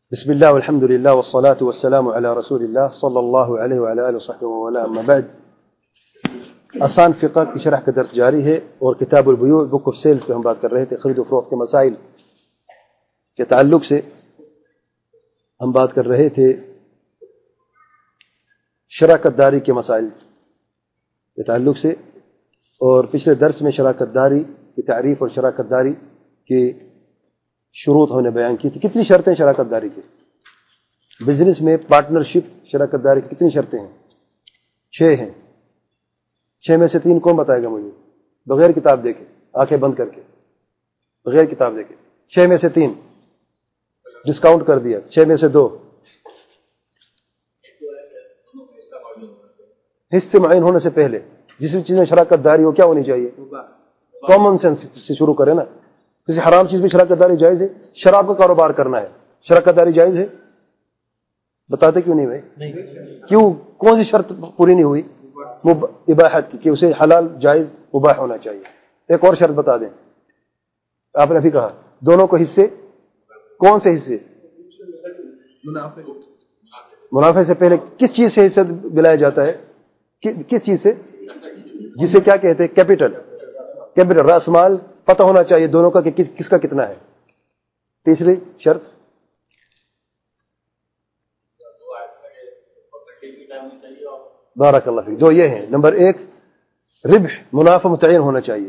بسم الله والحمد لله والصلاة والسلام على رسول الله صلى الله عليه وعلى آله وصحبه وعلى أما بعد. آسان فقہ کی شرح کا درس جاری ہے اور کتاب البیوع بک آف سیلز پہ ہم بات کر رہے تھے. خرید و فروخت کے مسائل کے تعلق سے ہم بات کر رہے تھے. شراکت داری کے مسائل کے تعلق سے، اور پچھلے درس میں شراکت داری کی تعریف اور شراکت داری کی شروط ہم نے بیان کی تھی. کتنی شرطیں شراکت داری کی؟ بزنس میں پارٹنرشپ شراکت داری کی کتنی شرطیں ہیں؟ 6 ہیں. 6 میں سے 3 کون بتائے گا مجھے؟ بغیر کتاب دیکھے، آنکھیں بند کر کے، بغیر کتاب دیکھے. 6 میں سے 3 ڈسکاؤنٹ کر دیا. 6 میں سے 2 حصے معین ہونے سے پہلے جس بھی چیز میں شراکت داری ہو کیا ہونی چاہیے؟ کامن سینس سے شروع کریں نا. کسی حرام چیز میں شراکت داری جائز ہے؟ شراب کا کاروبار کرنا ہے، شراکت داری جائز ہے؟ بتاتے کیوں نہیں بھائی؟ کیوں؟ کون سی شرط پوری نہیں ہوئی؟ اباحت کی، کہ اسے حلال جائز مباح ہونا چاہیے. ایک اور شرط بتا دیں. آپ نے ابھی کہا دونوں کو حصے. کون سے حصے؟ منافع سے پہلے کس چیز سے حصہ دلایا جاتا ہے؟ کس چیز سے؟ جسے کیا کہتے ہیں؟ کیپٹل، راس مال پتہ ہونا چاہیے دونوں کا کہ کس کا کتنا ہے. تیسری شرط بارک اللہ فیک 2 یہ ہیں. نمبر 1 ربح، منافع متعین ہونا چاہیے.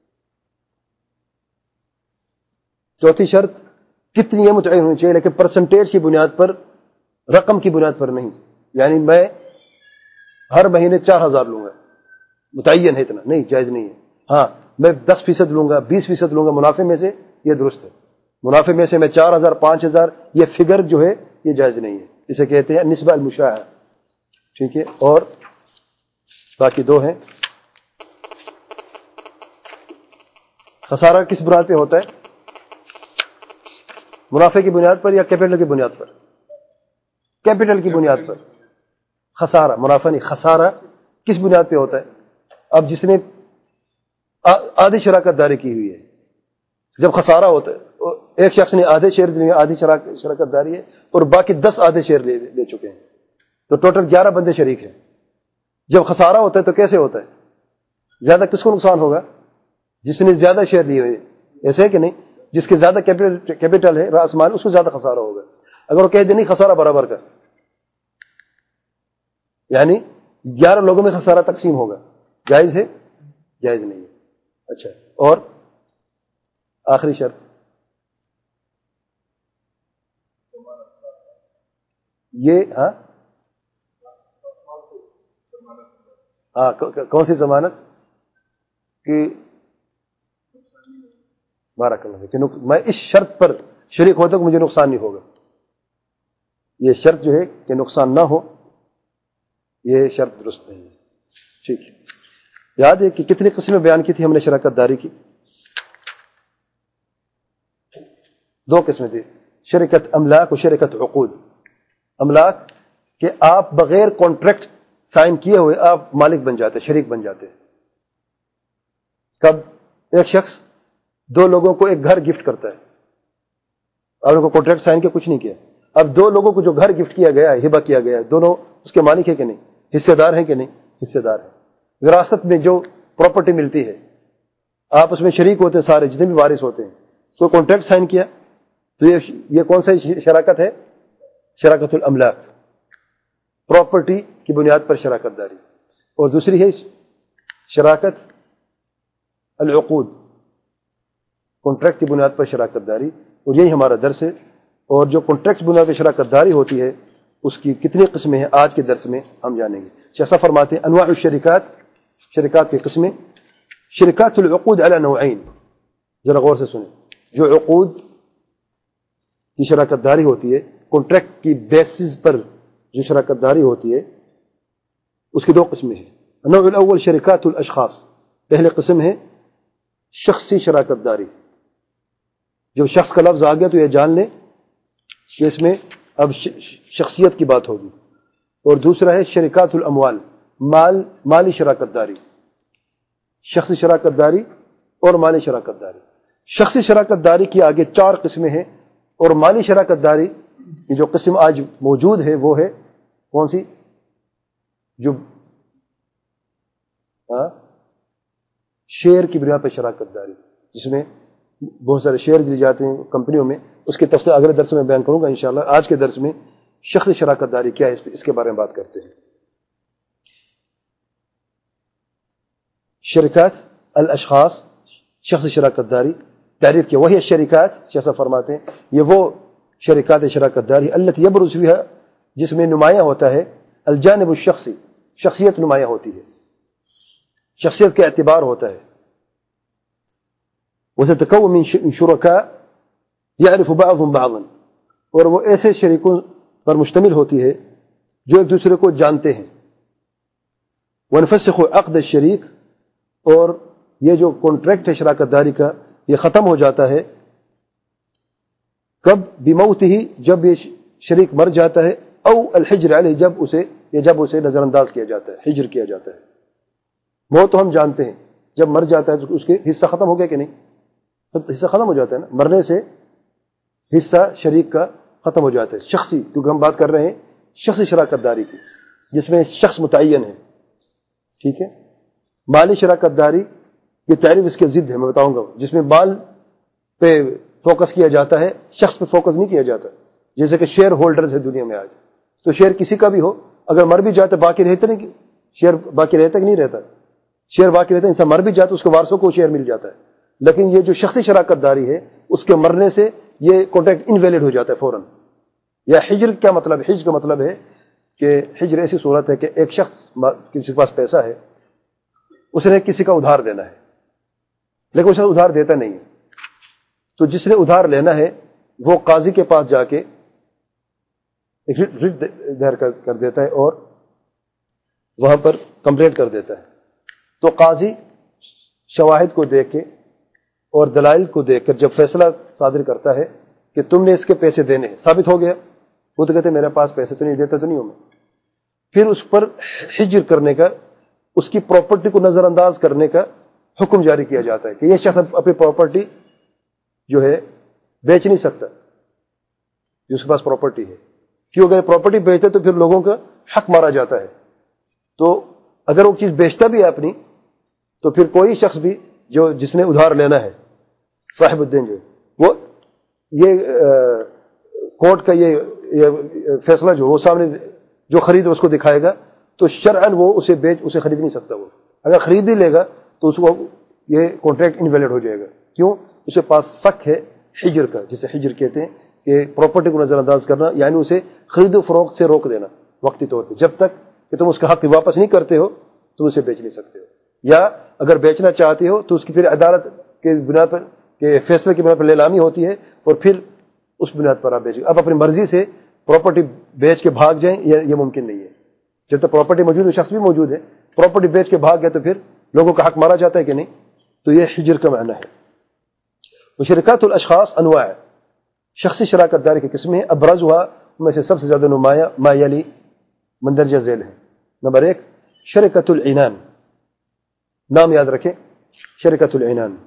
چوتھی شرط کتنی ہے؟ متعین ہونی چاہیے، لیکن پرسنٹیج کی بنیاد پر، رقم کی بنیاد پر نہیں. یعنی میں ہر مہینے 4000 لوں گا، متعین ہے اتنا نہیں، جائز نہیں ہے. ہاں میں 10% لوں گا، 20% لوں گا منافع میں سے، یہ درست ہے. منافع میں سے میں 4000 5000 یہ فگر جو ہے یہ جائز نہیں ہے. اسے کہتے ہیں نسبہ المشاع. ٹھیک ہے. اور باقی 2 ہیں. خسارہ کس بنیاد پہ ہوتا ہے؟ منافع کی بنیاد پر یا کیپٹل کی بنیاد پر؟ کیپٹل کی بنیاد پر. خسارہ، منافع نہیں، خسارہ کس بنیاد پہ ہوتا ہے؟ اب جس نے آدھی شراکت داری کی ہوئی ہے، جب خسارہ ہوتا ہے، ایک شخص نے آدھے شیئر لیے، آدھی شراکت داری ہے، اور باقی 10 آدھے شیئر لے چکے ہیں، تو ٹوٹل 11 بندے شریک ہیں. جب خسارہ ہوتا ہے تو کیسے ہوتا ہے؟ زیادہ کس کو نقصان ہوگا؟ جس نے زیادہ شیئر لیے ہوئے. ایسے ہے کہ نہیں؟ جس کے زیادہ کیپٹل ہے، راس مال، اس کو زیادہ خسارہ ہوگا. اگر وہ کہہ دے نہیں خسارہ برابر کا، یعنی 11 لوگوں میں خسارہ تقسیم ہوگا، جائز ہے؟ جائز نہیں ہے. اچھا، اور آخری شرط یہ. ہاں کون سی ضمانت؟ کہ بارک اللہ کہ میں اس شرط پر شریک ہوتا کہ مجھے نقصان نہیں ہوگا. یہ شرط جو ہے کہ نقصان نہ ہو، یہ شرط درست نہیں ہے. ٹھیک ہے. یاد ہے کہ کتنی قسمیں بیان کی تھی ہم نے شراکت داری کی؟ 2 قسمیں تھی، شرکت املاک اور شرکت عقود. املاک کہ آپ بغیر کانٹریکٹ سائن کیے ہوئے آپ مالک بن جاتے، شریک بن جاتے. کب؟ ایک شخص 2 لوگوں کو ایک گھر گفٹ کرتا ہے، اور ان کو کانٹریکٹ سائن کیا، کچھ نہیں کیا. اب 2 لوگوں کو جو گھر گفٹ کیا گیا ہے، ہبہ کیا گیا ہے، دونوں اس کے مالک ہیں کہ نہیں؟ حصے دار ہیں کہ نہیں؟ حصے دار ہیں. وراثت میں جو پراپرٹی ملتی ہے آپ اس میں شریک ہوتے ہیں، سارے جتنے بھی وارث ہوتے ہیں. تو کانٹریکٹ سائن کیا، تو یہ کون سا شراکت ہے؟ شراکت الاملاک، پراپرٹی کی بنیاد پر شراکت داری. اور دوسری ہے شراکت العقود، کانٹریکٹ کی بنیاد پر شراکت داری. اور یہی ہمارا درس ہے. اور جو کانٹریکٹ بنیاد پر شراکت داری ہوتی ہے اس کی کتنی قسمیں ہیں آج کے درس میں ہم جانیں گے. شیخ صاحب فرماتے ہیں انواع الشرکات، شرکات کی قسمیں. شرکات العقود علی نوعین، ذرا غور سے سنیں. جو عقود کی شراکت داری ہوتی ہے، کانٹریکٹ کی بیسس پر جو شراکت داری ہوتی ہے، اس کی 2 قسمیں ہیں. النوع الاول شرکات الاشخاص، پہلے قسم ہے شخصی شراکت داری. جب شخص کا لفظ آ گیا تو یہ جان لیں کہ اس میں اب شخصیت کی بات ہوگی. اور دوسرا ہے شرکات الاموال، مالی شراکت داری. شخصی شراکت داری اور مالی شراکت داری. شخصی شراکت داری کی آگے 4 قسمیں ہیں، اور مالی شراکت داری یہ جو قسم آج موجود ہے وہ ہے کون سی؟ جو شیئر کی بنا پہ شراکت داری، جس میں بہت سارے شیئر دیے جاتے ہیں کمپنیوں میں. اس کی تفصیل اگلے درس میں بیان کروں گا انشاءاللہ. آج کے درس میں شخصی شراکت داری کیا ہے اس کے بارے میں بات کرتے ہیں. شرکات الاشخاص، شخصی شراکت داری تعریف کیا. وہی شرکات جیسا فرماتے ہیں یہ وہ شرکات شراکت داری التي يبرز فيها جس میں نمایاں ہوتا ہے الجانب الشخصی، شخصیت نمایاں ہوتی ہے، شخصیت کا اعتبار ہوتا ہے. وتتكون من شركاء يعرف بعضهم بعضا، اور وہ ایسے شریکوں پر مشتمل ہوتی ہے جو ایک دوسرے کو جانتے ہیں. ونفسخ عقد الشریک، اور یہ جو کانٹریکٹ ہے شراکت داری کا یہ ختم ہو جاتا ہے کب؟ بموتہ، جب یہ شریک مر جاتا ہے، او الحجر علیہ، جب اسے نظر انداز کیا جاتا ہے، حجر کیا جاتا ہے. موت تو ہم جانتے ہیں جب مر جاتا ہے تو اس کے حصہ ختم ہو گیا کہ نہیں؟ حصہ ختم ہو جاتا ہے نا، مرنے سے حصہ شریک کا ختم ہو جاتا ہے. شخصی، کیونکہ ہم بات کر رہے ہیں شخصی شراکت داری کی جس میں شخص متعین ہے. ٹھیک ہے. مالی شراکت داری یہ تعریف اس کے ضد ہے، میں بتاؤں گا، جس میں مال پہ فوکس کیا جاتا ہے، شخص پہ فوکس نہیں کیا جاتا. جیسے کہ شیئر ہولڈرز ہے دنیا میں آج، تو شیئر کسی کا بھی ہو، اگر مر بھی جاتا باقی رہتا نہیں، شیئر باقی رہتا کہ نہیں رہتا؟ شیئر باقی رہتا ہے. انسان مر بھی جاتا اس کے وارثوں کو شیئر مل جاتا ہے. لیکن یہ جو شخصی شراکت داری ہے اس کے مرنے سے یہ کانٹریکٹ انویلڈ ہو جاتا ہے فوراً. یا حجر کیا مطلب ہے؟ حجر کا مطلب ہے کہ حجر ایسی صورت ہے کہ ایک شخص کسی کے پاس پیسہ ہے، اس نے کسی کا ادھار دینا ہے لیکن اسے ادھار دیتا نہیں ہے، تو جس نے ادھار لینا ہے وہ قاضی کے پاس جا کے ایک رٹ دائر کر دیتا ہے اور وہاں پر کمپلینٹ کر دیتا ہے. تو قاضی شواہد کو دیکھ کے اور دلائل کو دیکھ کر جب فیصلہ صادر کرتا ہے کہ تم نے اس کے پیسے دینے ہیں، ثابت ہو گیا، وہ تو کہتے ہیں میرے پاس پیسے تو نہیں، دیتا تو نہیں ہوں میں. پھر اس پر حجر کرنے کا، اس کی پراپرٹی کو نظر انداز کرنے کا حکم جاری کیا جاتا ہے کہ یہ شخص اپنی پراپرٹی جو ہے بیچ نہیں سکتا جو اس کے پاس پراپرٹی ہے. کیوں؟ اگر پراپرٹی بیچتا تو پھر لوگوں کا حق مارا جاتا ہے. تو اگر وہ چیز بیچتا بھی ہے اپنی، تو پھر کوئی شخص بھی جس نے ادھار لینا ہے، صاحب الدین جو وہ یہ کورٹ کا یہ فیصلہ جو وہ سامنے جو خرید اس کو دکھائے گا تو شرعاً وہ اسے خرید نہیں سکتا. وہ اگر خرید ہی لے گا تو اس کو یہ کانٹریکٹ انویلڈ ہو جائے گا. کیوں؟ اس کے پاس شک ہے حجر کا، جسے حجر کہتے ہیں کہ پراپرٹی کو نظر انداز کرنا، یعنی اسے خرید و فروخت سے روک دینا وقتی طور پہ. جب تک کہ تم اس کا حق واپس نہیں کرتے ہو تو اسے بیچ نہیں سکتے ہو، یا اگر بیچنا چاہتے ہو تو اس کی پھر عدالت کے بنا پر کہ فیصلے کی بنا پر لیلامی ہوتی ہے اور پھر اس بنیاد پر آپ بیچیں. اب اپنی مرضی سے پراپرٹی بیچ کے بھاگ جائیں یہ ممکن نہیں ہے. جب تک پراپرٹی موجود ہے، شخص بھی موجود ہے، پراپرٹی بیچ کے بھاگ گئے تو پھر لوگوں کا حق مارا جاتا ہے کہ نہیں. تو یہ حجر کا معنی ہے. شرکات الاشخاص انواع، شخصی شراکت داری کی قسمیں. ابرزها ان میں سے سب سے زیادہ نمایاں ما یلی مندرجہ ذیل ہے. نمبر 1 شرکت العنان. نام یاد رکھیں، شرکت العنان.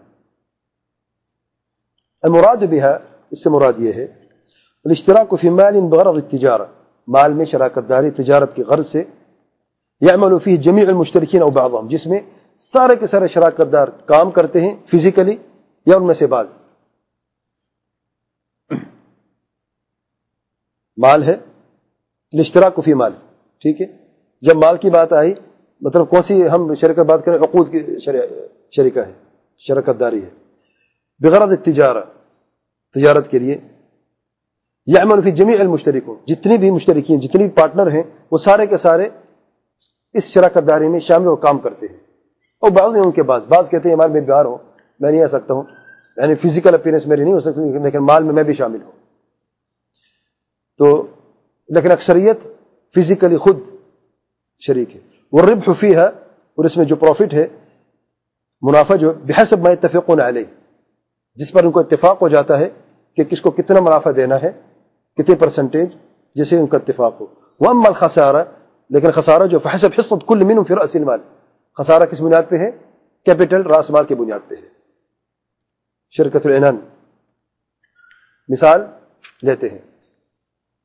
المراد بها، اس سے مراد یہ ہے الاشتراک فی مال بغرض التجارہ، مال میں شراکت داری تجارت کی غرض سے. یعمل فیہ جمیع المشترکین او بعضهم، جس میں سارے کے سارے شراکت دار کام کرتے ہیں فزیکلی یا ان میں سے بعض. مال ہے، الاشتراک فی مال. ٹھیک ہے. جب مال کی بات آئی مطلب کون سی ہم شرکت بات کریں؟ عقود کی شرکہ ہے، شراکت داری ہے. بغرض التجارہ، تجارت کے لیے. یعمل فی جمیع المشترکون، جتنے بھی مشترکین، جتنے بھی پارٹنر ہیں وہ سارے کے سارے اس شراکت داری میں شامل اور کام کرتے ہیں. اور بعض ان کے بعض کہتے ہیں مال میں بیمار ہوں، میں نہیں آ سکتا ہوں، یعنی فزیکل اپیرنس میری نہیں ہو سکتی لیکن مال میں بھی شامل ہوں. تو لیکن اکثریت فزیکلی خود شریک ہے. والربح فیہا، اور اس میں جو پروفٹ ہے، منافع جو بحسب ما يتفقون علیہ، جس پر ان کو اتفاق ہو جاتا ہے کہ کس کو کتنا منافع دینا ہے، کتنے پرسنٹیج، جسے ان کا اتفاق ہو. واما الخسارہ، لیکن خسارہ جو فحسب حصۃ کل منهم فی رأس المال، خسارہ کس بنیاد پہ ہے؟ کیپٹل، راس مال کی بنیاد پہ ہے. شرکت العنان مثال لیتے ہیں.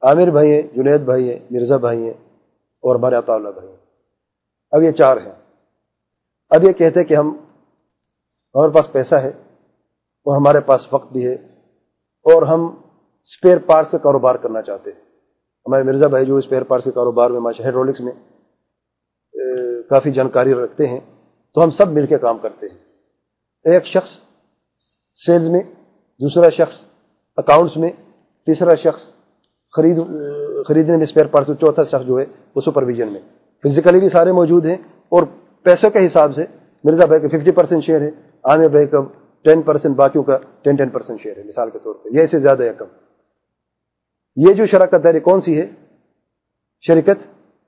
عامر بھائی ہیں، جنید بھائی ہیں، مرزا بھائی ہیں اور ہمارے عطا اللہ بھائی ہیں. اب یہ 4 ہیں. اب یہ کہتے ہیں کہ ہمارے پاس پیسہ ہے اور ہمارے پاس وقت بھی ہے اور ہم اسپیئر پارٹس کا کاروبار کرنا چاہتے ہیں. ہمارے مرزا بھائی جو اسپیئر پارٹس کے کاروبار میں ماشاء ہائیڈرولکس میں کافی جانکاری رکھتے ہیں، تو ہم سب مل کے کام کرتے ہیں. ایک شخص سیلز میں، دوسرا شخص اکاؤنٹس میں، تیسرا شخص خریدنے میں اسپیئر پارٹس، چوتھا شخص جو ہے وہ سپرویژن میں. فزیکلی بھی سارے موجود ہیں اور پیسوں کے حساب سے مرزا بھائی کا 50% شیئر ہے، عامر بھائی کا 10%، باقیوں کا 10% شیئر ہے مثال کے طور پہ. یہ اس سے زیادہ یا کم. یہ جو شراکت داری کون سی ہے؟ شرکت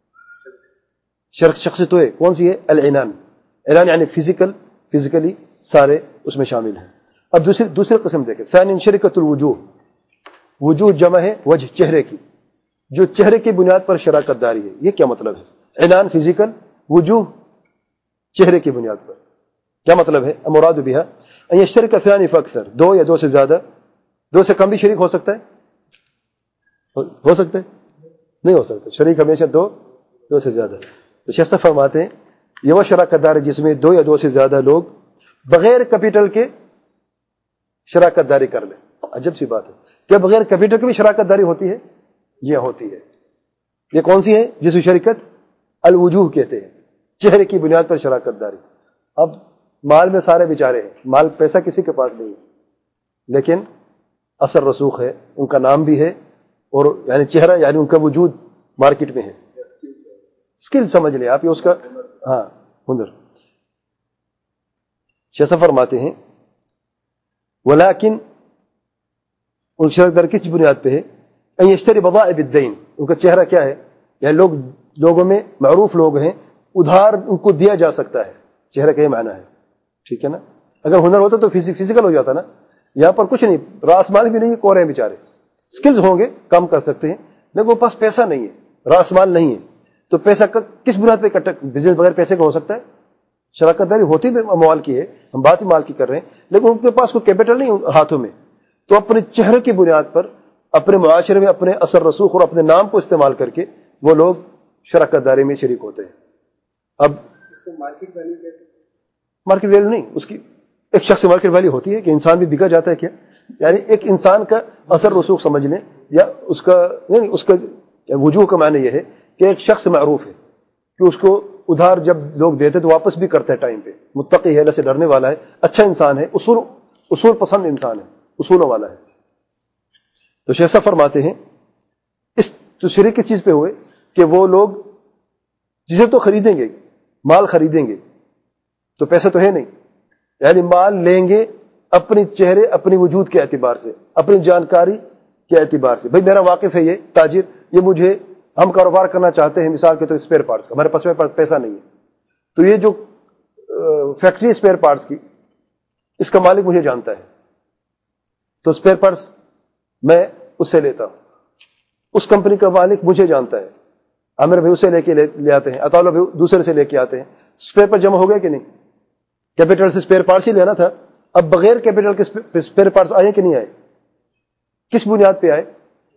شخص تو ہے، کون سی ہے؟ العنان. اعلان یعنی فزیکلی سارے اس میں شامل ہیں. اب دوسری قسم دیکھیں، ثانی شرکت الوجوہ. وجوہ جمع ہے وجہ، چہرے کی، جو چہرے کی بنیاد پر شراکت داری ہے. یہ کیا مطلب ہے؟ اعلان فزیکل، وجوہ چہرے کی بنیاد پر. کیا مطلب ہے؟ مراد بها ان يشترك اثنان فاكثر. 2 یا 2 سے زیادہ، 2 سے کم بھی شریک ہو سکتا ہے، ہو سکتا ہے نہیں ہو سکتا. شریک ہمیشہ 2 سے زیادہ. تو شیخ صاحب فرماتے ہیں یہ وہ شراکت داری جس میں 2 یا 2 سے زیادہ لوگ بغیر کیپٹل کے شراکت داری کر لیں. عجب سی بات ہے، کیا بغیر کیپٹل کی بھی شراکت داری ہوتی ہے؟ یہ ہوتی ہے. یہ کون سی ہے جس میں شرکت الوجوہ کہتے ہیں، چہرے کی بنیاد پر شراکت داری. اب مال میں سارے بیچارے ہیں، مال پیسہ کسی کے پاس نہیں ہے، لیکن اثر رسوخ ہے، ان کا نام بھی ہے اور یعنی چہرہ یعنی ان کا وجود مارکیٹ میں ہے. اسکل سمجھ لیں آپ، یہ اس کا ہنر. شیخ صاحب فرماتے ہیں ولیکن ان شراکت داری کس بنیاد پہ ہے؟ ان یشتری بضائع بالدین. ان کا چہرہ کیا ہے؟ یعنی لوگوں میں معروف لوگ ہیں، ادھار ان کو دیا جا سکتا ہے. چہرہ کا یہ معنی ہے، ٹھیک ہے نا. اگر ہنر ہوتا تو فزیکل ہو جاتا نا. یہاں پر کچھ نہیں، راس مال بھی نہیں، کورے ہیں بیچارے. سکلز ہوں گے، کام کر سکتے ہیں، لیکن وہ پاس پیسہ نہیں ہے، راس مال نہیں ہے. تو پیسہ کس بنیاد پہ بزنس بغیر پیسے کا ہو سکتا ہے؟ شراکت داری ہوتی بھی اموال کی ہے، ہم بات مال کی کر رہے ہیں، لیکن ان کے پاس کوئی کیپٹل نہیں ہاتھوں میں. تو اپنے چہرے کی بنیاد پر اپنے معاشرے میں اپنے اثر رسوخ اور اپنے نام کو استعمال کر کے وہ لوگ شراکت داری میں شریک ہوتے ہیں. اب اس کو مارکیٹ ویلیو کیسے؟ مارکیٹ ویلیو نہیں، اس کی ایک شخص سے مارکیٹ ویلیو ہوتی ہے کہ انسان بھی بکا جاتا ہے. کیا یعنی ایک انسان کا اثر رسوخ سمجھ لیں، یا اس کا وجوہ کا معنی یہ ہے کہ ایک شخص معروف ہے کہ اس کو ادھار جب لوگ دیتے تو واپس بھی کرتا ہے ٹائم پہ، متقی ہے، اللہ سے ڈرنے والا ہے، اچھا انسان ہے، اصول پسند انسان ہے، اصولوں والا ہے. تو شیخ صاحب فرماتے ہیں اس تو شریک کی چیز پہ ہوئے کہ وہ لوگ جسے تو خریدیں گے، مال خریدیں گے تو پیسہ تو ہے نہیں، یعنی مال لیں گے اپنی چہرے، اپنی وجود کے اعتبار سے، اپنی جانکاری کے اعتبار سے. بھئی میرا واقف ہے یہ تاجر، یہ مجھے، ہم کاروبار کرنا چاہتے ہیں مثال کے تو اسپیئر پارٹس کا، ہمارے پاس پیسہ نہیں ہے، تو یہ جو فیکٹری اسپیئر پارٹس کی، اس کا مالک مجھے جانتا ہے، تو اسپیئر پارٹس میں اس سے لیتا ہوں. اس کمپنی کا مالک مجھے جانتا ہے، عامر بھائی اسے لے آتے ہیں، عطا اللہ بھائی دوسرے سے لے کے آتے ہیں. اسپیئر پر جمع ہو گئے کہ نہیں؟ کیپٹل سے اسپیئر پارٹس ہی لینا تھا. اب بغیر کیپٹل کے اسپیئر پارٹس آئے کہ نہیں آئے؟ کس بنیاد پہ آئے؟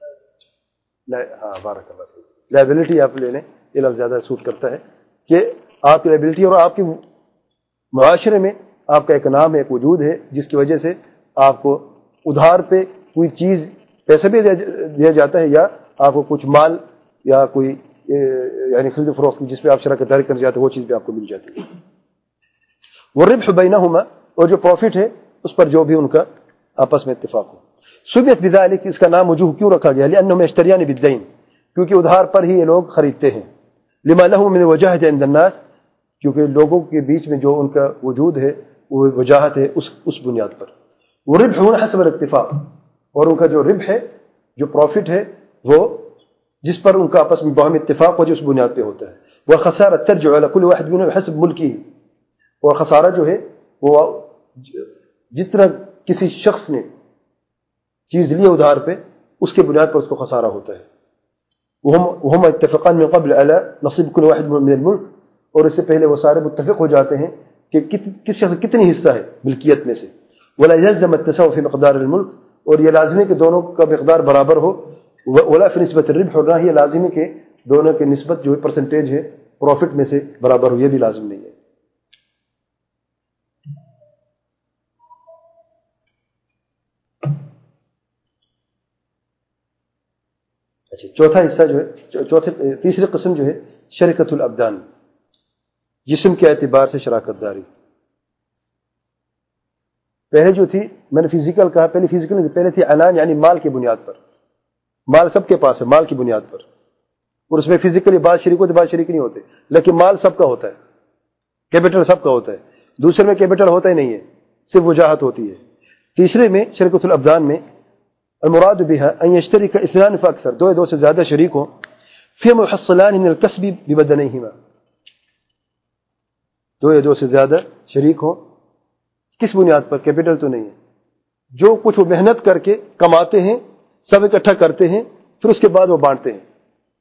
بارک اللہ فیک. لائبلٹی آپ لے لیں، یہ لفظ زیادہ سوٹ کرتا ہے کہ آپ کی لائبلٹی اور آپ کی معاشرے میں آپ کا ایک نام ہے، ایک وجود ہے، جس کی وجہ سے آپ کو ادھار پہ کوئی چیز، پیسے بھی دیا جاتا ہے، یا آپ کو کچھ مال یا کوئی یعنی خرید و فروخت جس پہ آپ شراکت داری کرنے جاتے ہیں وہ چیز بھی آپ کو مل جاتی ہے. والربح بینہما، اور جو پروفٹ ہے اس پر جو بھی ان کا آپس میں اتفاق ہو. سمیت بذلک، اس کا نام وجوہ کیوں رکھا گیا؟ لانہم یشتریان بالدین، کیونکہ ادھار پر ہی یہ لوگ خریدتے ہیں. لما لہ من وجاہۃ عند الناس، کیونکہ لوگوں کے بیچ میں جو ان کا وجود ہے وہ وجاہت ہے اس بنیاد پر. وربح حسب الاتفاق، اور ان کا جو ربح ہے، جو پروفٹ ہے، وہ جس پر ان کا آپس میں باہمی اتفاق ہو، جو اس بنیاد پہ ہوتا ہے. والخسارہ ترجع علی کل واحد منهم حسب ملکہ، اور خسارہ جو ہے وہ جتنا کسی شخص نے چیز لی ادھار پہ اس کے بنیاد پر اس کو خسارہ ہوتا ہے. وہم اتفقان من قبل علی نصیب کل واحد من الملک، اور اس سے پہلے وہ سارے متفق ہو جاتے ہیں کہ کس شخص کتنی حصہ ہے ملکیت میں سے. ولا يلزم التساوي في مقدار الملک، اور یہ لازمی کہ دونوں کا مقدار برابر ہو. ولا فی نسبت الربح، اور نہ یہ لازم ہے کہ دونوں کی نسبت جو ہے پرسنٹیج ہے پروفٹ میں سے برابر ہو، یہ بھی لازم نہیں ہے. اچھا، چوتھا حصہ جو ہے، تیسری قسم جو ہے شرکت الابدان، جسم کے اعتبار سے شراکت داری. پہلے جو تھی میں نے فزیکل کہا، پہلے فزیکل نہیں تھی، پہلے تھی عنان، یعنی مال کی بنیاد پر. مال سب کے پاس ہے، مال کی بنیاد پر، اور اس میں فزیکلی بعض شریک ہوتے بعض شریک نہیں ہوتے، لیکن مال سب کا ہوتا ہے، کیپٹل سب کا ہوتا ہے. دوسرے میں کیپٹل ہوتا ہی نہیں ہے، صرف وجاہت ہوتی ہے. تیسرے میں شرکت الابدان میں المراد بها ان يشترك اثنان فاكثر، دو سے زیادہ شریک ہوں في محصلان من الكسب ببدنيهما، دو سے زیادہ شریک ہوں. کس بنیاد پر؟ کیپٹل تو نہیں ہے، جو کچھ وہ محنت کر کے کماتے ہیں سب اکٹھا کرتے ہیں، پھر اس کے بعد وہ بانٹتے ہیں.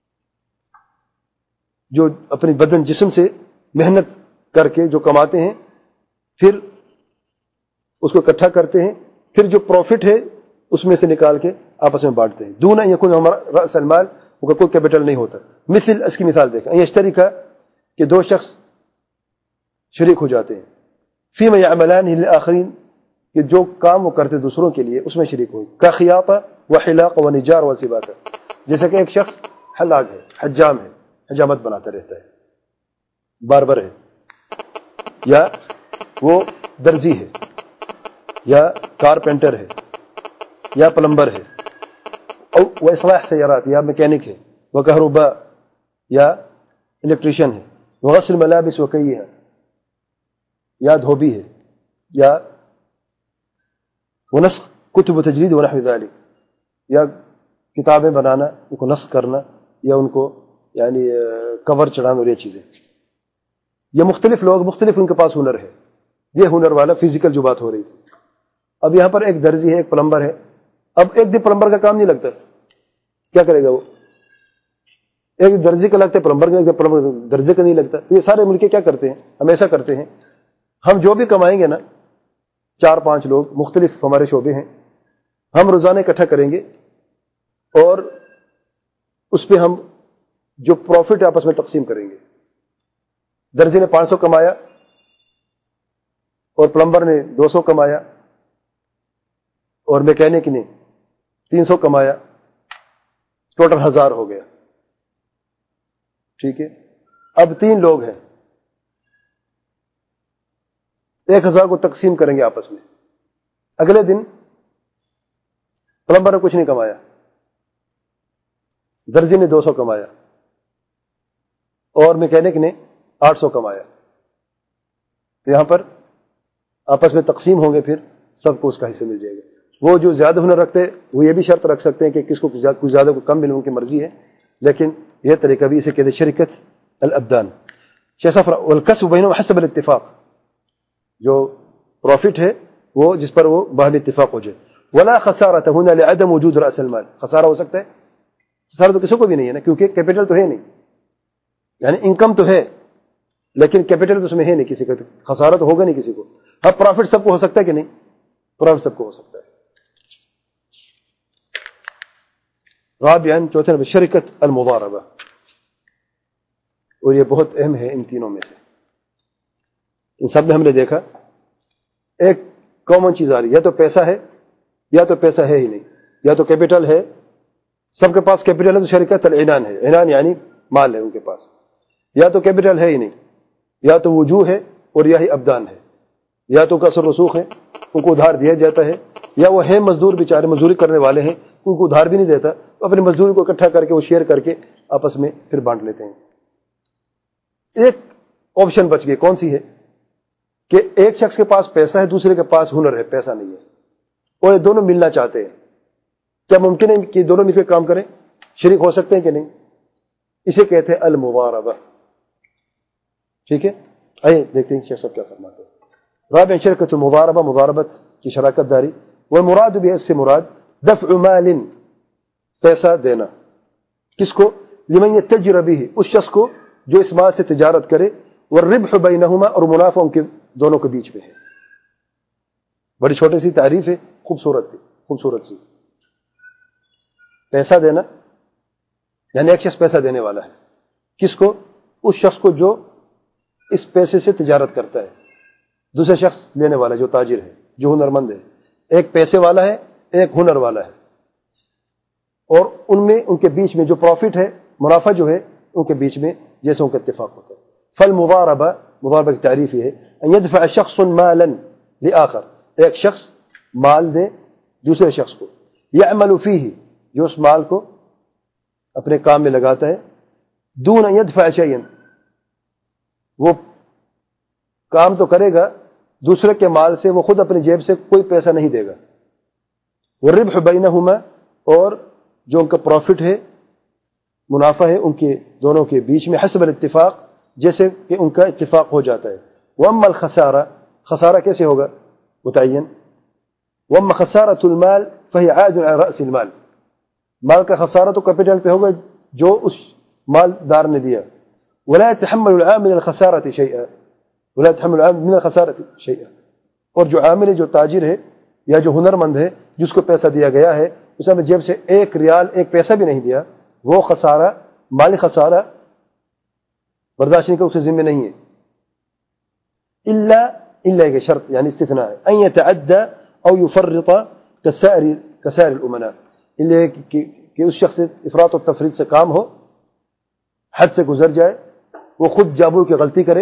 جو اپنی بدن جسم سے محنت کر کے جو کماتے ہیں پھر اس کو اکٹھا کرتے ہیں، پھر جو پروفٹ ہے اس میں سے نکال کے آپس میں بانٹتے ہیں. دون یکون ہمارا رأس المال، وہ کوئی کیپٹل نہیں ہوتا. مثل اس کی مثال دیکھیں، یشترکا کہ دو شخص شریک ہو جاتے ہیں، فیما یعملان للآخرین کہ جو کام وہ کرتے دوسروں کے لیے اس میں شریک ہوئے. کا خیاطہ و حلاق و نجار و سباقہ، جیسا کہ ایک شخص حلاق ہے، حجام ہے، حجامت بناتا رہتا ہے، باربر ہے، یا وہ درزی ہے، یا کارپینٹر ہے، یا پلمبر ہے، وہ اصلاح سیارات یا میکینک ہے، وہ کہرباء یا الیکٹریشین ہے، وہ غسل ملابس وکئی ہے، یا دھوبی ہے، یا وہ نسخ کتب و تجرید و نحو ذلک، یا کتابیں بنانا، ان کو نسخ کرنا، یا ان کو یعنی کور چڑھانا، اور یہ چیزیں. یہ مختلف لوگ، مختلف ان کے پاس ہنر ہے. یہ ہنر والا فزیکل جو بات ہو رہی تھی. اب یہاں پر ایک درزی ہے، ایک پلمبر ہے. اب ایک دن پلمبر کا کام نہیں لگتا، کیا کرے گا وہ؟ ایک درزی کا لگتا ہے، پلمبر کا، پلمبر درزی کا نہیں لگتا. تو یہ سارے مل کے کیا کرتے ہیں؟ ہم ایسا کرتے ہیں، ہم جو بھی کمائیں گے نا، 4-5 لوگ مختلف ہمارے شعبے ہیں، ہم روزانہ اکٹھا کریں گے اور اس پہ ہم جو پروفٹ آپس میں تقسیم کریں گے. درزی نے 500 کمایا اور پلمبر نے 200 کمایا اور میکینک نے 300 کمایا، ٹوٹل 1000 ہو گیا. ٹھیک ہے، اب 3 لوگ ہیں، 1000 کو تقسیم کریں گے آپس میں. اگلے دن پلمبر نے کچھ نہیں کمایا، درزی نے 200 کمایا اور میکینک نے 800 کمایا. تو یہاں پر آپس میں تقسیم ہوں گے، پھر سب کو اس کا حصہ مل جائے گا. وہ جو زیادہ ہنر رکھتے ہیں وہ یہ بھی شرط رکھ سکتے ہیں کہ کس کو کچھ زیادہ کو کم ملے، ان کی مرضی ہے، لیکن یہ طریقہ بھی اسے کہتے ہیں شرکت الابدان. شیخ صفر والکسب بینہم حسب الاتفاق، جو پروفٹ ہے وہ جس پر وہ باہمی اتفاق ہو جائے. ولا خسارۃ هنا لعدم وجود راس المال، خسارہ ہو سکتا ہے، خسارہ تو کسی کو بھی نہیں ہے نا، کیونکہ کیپٹل تو ہے نہیں، یعنی انکم تو ہے لیکن کیپٹل تو اس میں ہے نہیں کسی کا، خسارہ تو ہوگا نہیں کسی کو. اب پروفٹ سب کو ہو سکتا ہے کہ نہیں؟ پروفٹ سب کو ہو سکتا ہے. رابعاً، چوتھے نمبر شرکت المضاربہ، اور یہ بہت اہم ہے ان تینوں میں سے. ان سب میں ہم نے دیکھا ایک کامن چیز آ رہی، یا تو پیسہ ہے یا تو پیسہ ہے ہی نہیں، یا تو کیپٹل ہے، سب کے پاس کیپٹل ہے تو شرکت العنان ہے، عنان یعنی مال ہے ان کے پاس، یا تو کیپٹل ہے ہی نہیں، یا تو وجوہ ہے اور یا ہی ابدان ہے، یا تو قصر رسوخ ہے، ان کو ادھار دیا جاتا ہے، یا وہ ہے مزدور بیچارے، مزدوری کرنے والے ہیں، ان کو ادھار بھی نہیں دیتا، اپنی مزدوری کو اکٹھا کر کے وہ شیئر کر کے آپس میں پھر بانٹ لیتے ہیں. ایک آپشن بچ گئی، کون سی ہے؟ کہ ایک شخص کے پاس پیسہ ہے، دوسرے کے پاس ہنر ہے، پیسہ نہیں ہے، اور یہ دونوں ملنا چاہتے ہیں. کیا ممکن ہے کہ دونوں مل کے کام کریں؟ شریک ہو سکتے ہیں کہ نہیں؟ اسے کہتے ہیں المضاربہ. ٹھیک ہے، آئیے دیکھتے ہیں شیخ صاحب کیا فرماتے ہیں. رابع شرکت المضاربہ، مضاربت کی شراکت داری. والمراد بھی اس سے مراد دفع مال، پیسہ دینا. کس کو؟ لمن یتجر به، اس شخص کو جو اس مال سے تجارت کرے. والربح بینہما، اور منافع ان کے دونوں کے بیچ میں ہے. بڑی چھوٹی سی تعریف ہے، خوبصورت سی. پیسہ دینا یعنی ایک شخص پیسہ دینے والا ہے کس کو؟ اس شخص کو جو اس پیسے سے تجارت کرتا ہے. دوسرا شخص لینے والا جو تاجر ہے, جو ہنرمند ہے. ایک پیسے والا ہے, ایک ہنر والا ہے, اور ان میں ان کے بیچ میں جو پروفٹ ہے, منافع جو ہے, ان کے بیچ میں جیسے ان کا اتفاق ہوتا ہے. فالمضاربہ, مضاربہ کی تعریف یہ ہے ان يدفع شخص مالا لآخر, ایک شخص مال دے دوسرے شخص کو, يعمل فيه, جو اس مال کو اپنے کام میں لگاتا ہے, دون ان يدفع شيئا, وہ کام تو کرے گا دوسرے کے مال سے, وہ خود اپنی جیب سے کوئی پیسہ نہیں دے گا. والربح بینہما, اور جو ان کا پروفٹ ہے, منافع ہے ان کے دونوں کے بیچ میں, حسب الاتفاق, جیسے کہ ان کا اتفاق ہو جاتا ہے. واما الخسارہ, خسارہ کیسے ہوگا متعین؟ واما خسارۃ المال فهي عائد على راس المال, مال کا خسارہ تو کیپٹل پہ ہوگا جو اس مالدار نے دیا. ولا يتحمل العامل الخسارة شيئا, ولا يتحمل العامل من الخسارة شيئا, اور جو عامل ہے, جو تاجر ہے یا جو ہنرمند ہے, جس کو پیسہ دیا گیا ہے, اس نے جیب سے ایک ریال, ایک پیسہ بھی نہیں دیا, وہ خسارہ, مالی خسارہ برداشت نہیں, کا اس کے ذمہ نہیں ہے. الا کہ شرط یعنی استثناء ہے, ان يتعدى او يفرط كسائر الامناء, الا کہ اس شخص سے افراط و تفریط سے کام ہو, حد سے گزر جائے, وہ خود جابور کی غلطی کرے,